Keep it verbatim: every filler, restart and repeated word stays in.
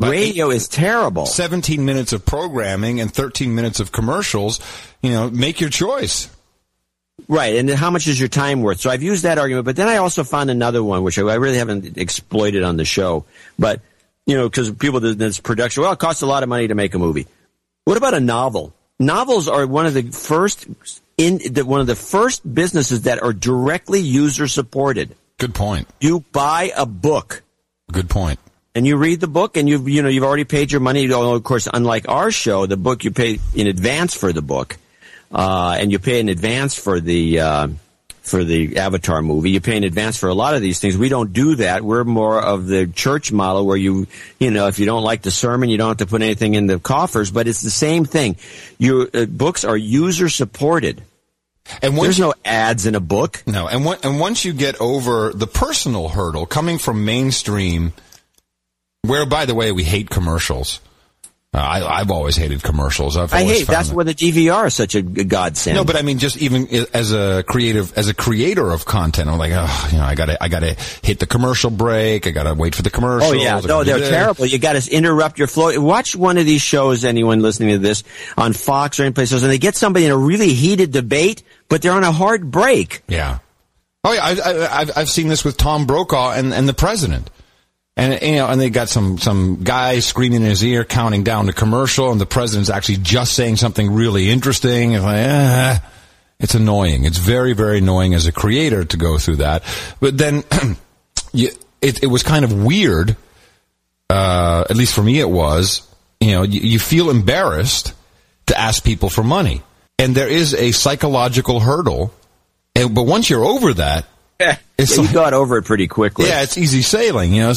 radio eight, is terrible. seventeen minutes of programming and thirteen minutes of commercials. You know, make your choice. Right, and how much is your time worth? So I've used that argument, but then I also found another one, which I really haven't exploited on the show. But, you know, because people do this production, well, it costs a lot of money to make a movie. What about a novel? Novels are one of the first in the, one of the first businesses that are directly user supported. Good point. You buy a book. Good point. And you read the book, and you've you know you've already paid your money. Although, of course, unlike our show, the book you pay in advance for the book. Uh, and you pay in advance for the, uh, for the Avatar movie. You pay in advance for a lot of these things. We don't do that. We're more of the church model where you, you know, if you don't like the sermon, you don't have to put anything in the coffers, but it's the same thing. Your uh, books are user supported. And once There's you, no ads in a book. No. And one, and once you get over the personal hurdle coming from mainstream, where, by the way, we hate commercials. Uh, I, I've always hated commercials. I've I always hate. That's that. where the D V R is such a godsend. No, but I mean, just even as a creative, as a creator of content, I'm like, oh, you know, I gotta, I gotta hit the commercial break. I gotta wait for the commercials. Oh yeah, no, they're terrible. You gotta interrupt your flow. Watch one of these shows. Anyone listening to this on Fox or any places, and they get somebody in a really heated debate, but they're on a hard break. Yeah. Oh yeah, I, I, I've I've seen this with Tom Brokaw and and the president. And, you know, and they got some, some guy screaming in his ear, counting down the commercial, and the president's actually just saying something really interesting. It's like, eh, it's annoying. It's very, very annoying as a creator to go through that. But then, you, it, it was kind of weird, uh, at least for me it was, you know, you, you feel embarrassed to ask people for money. And there is a psychological hurdle. And, but once you're over that, Yeah, it's you like, got over it pretty quickly. Yeah, it's easy sailing, you know.